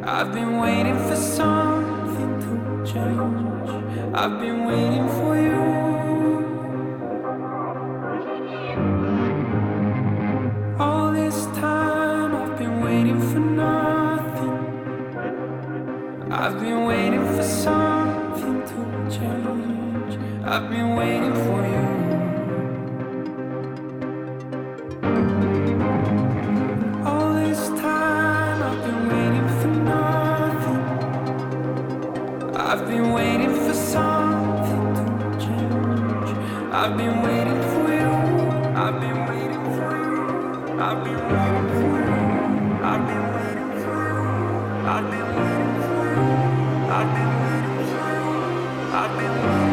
I've been waiting for something to change. I've been waiting for you. All this time I've been waiting for nothing. I've been waiting for something to change. I've been waiting for you. All this time I've been waiting for nothing. I've been waiting for something to change. I've been waiting for you. I've been waiting for you. I've been waiting for you. I've been waiting for you. I've been waiting for you. I've been waiting for you. I've been waiting.